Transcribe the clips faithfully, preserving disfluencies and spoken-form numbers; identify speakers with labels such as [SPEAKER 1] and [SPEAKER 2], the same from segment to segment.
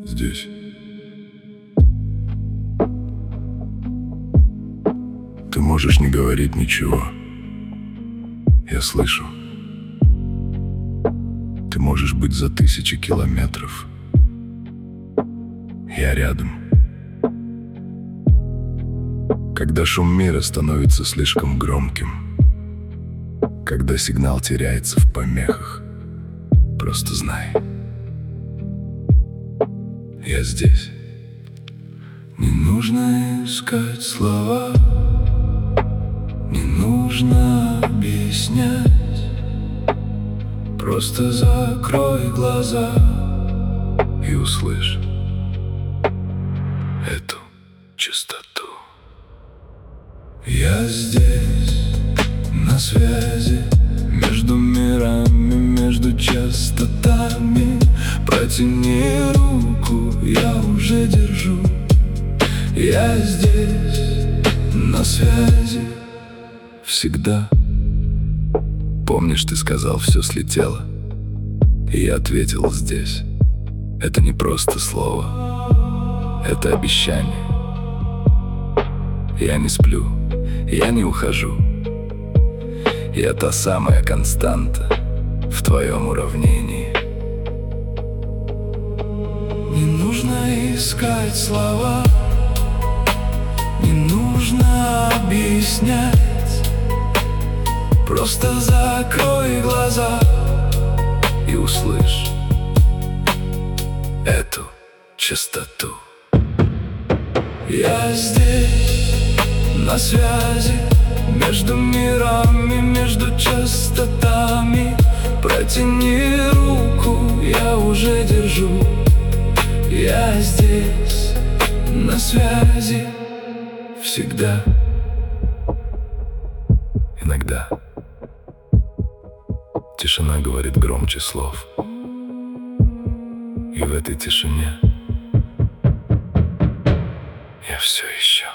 [SPEAKER 1] здесь. Ты можешь не говорить ничего. Я слышу. Ты можешь быть за тысячи километров. Я рядом. Когда шум мира становится слишком громким, когда сигнал теряется в помехах, просто знай, я здесь. Не нужно искать слова, не нужно объяснять. Просто закрой глаза и услышь эту частоту. Я здесь, на связи, между мирами, между частотами. Протяни руку, я уже держу. Я здесь, на связи, всегда. Помнишь, ты сказал, все слетело? И я ответил здесь. Это не просто слово, это обещание. Я не сплю, я не ухожу. Я та самая константа в твоем уравнении. Не нужно искать слова, не нужно объяснять. Просто закрой глаза и услышь эту частоту. Я здесь, на связи, между мирами, между частотами. Протяни руку, я уже держу. Я здесь, на связи, всегда. Иногда тишина говорит громче слов. И в этой тишине я все еще.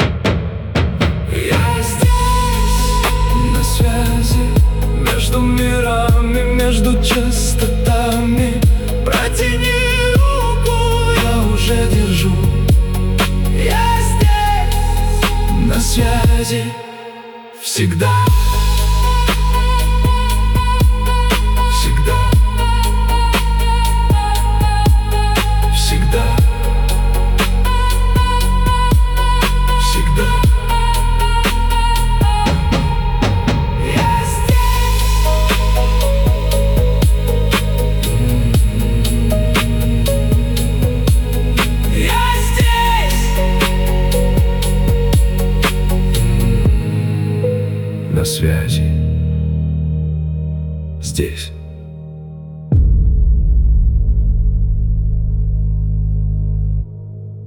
[SPEAKER 1] Я здесь, на связи, между мирами, между частотами. Протяни руку, я уже держу. Я здесь, на связи, всегда. Всегда. Всегда. Всегда. Я здесь. Я здесь. На связи. Здесь.